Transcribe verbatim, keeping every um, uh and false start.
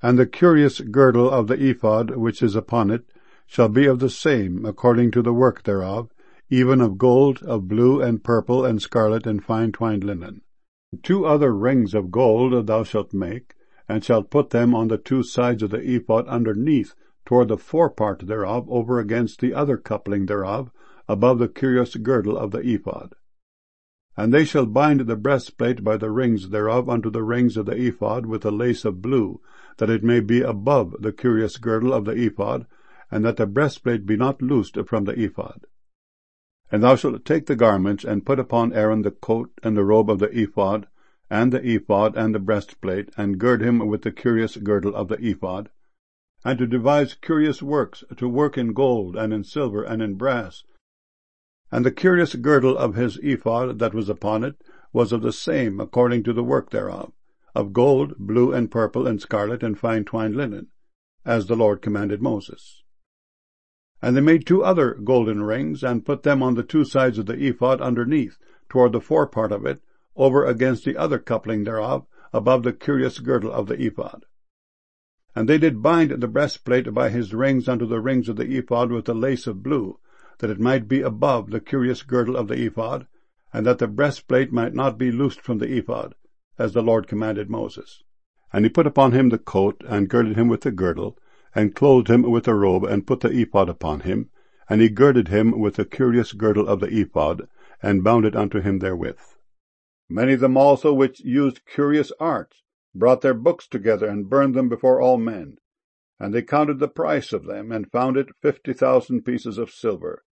And the curious girdle of the ephod which is upon it shall be of the same, according to the work thereof, even of gold, of blue, and purple, and scarlet, and fine twined linen. Two other rings of gold thou shalt make, and shalt put them on the two sides of the ephod underneath, toward the forepart thereof, over against the other coupling thereof, above the curious girdle of the ephod. And they shall bind the breastplate by the rings thereof unto the rings of the ephod with a lace of blue, that it may be above the curious girdle of the ephod, and that the breastplate be not loosed from the ephod. And thou shalt take the garments, and put upon Aaron the coat and the robe of the ephod, and the ephod and the breastplate, and gird him with the curious girdle of the ephod, and to devise curious works, to work in gold, and in silver, and in brass. And the curious girdle of his ephod that was upon it was of the same, according to the work thereof, of gold, blue, and purple, and scarlet, and fine twined linen, as the Lord commanded Moses. And they made two other golden rings, and put them on the two sides of the ephod underneath, toward the forepart of it, over against the other coupling thereof, above the curious girdle of the ephod. And they did bind the breastplate by his rings unto the rings of the ephod with a lace of blue, that it might be above the curious girdle of the ephod, and that the breastplate might not be loosed from the ephod, as the Lord commanded Moses. And he put upon him the coat, and girded him with the girdle, and clothed him with a robe, and put the ephod upon him, and he girded him with the curious girdle of the ephod, and bound it unto him therewith. Many of them also which used curious arts brought their books together, and burned them before all men. And they counted the price of them, and found it fifty thousand pieces of silver.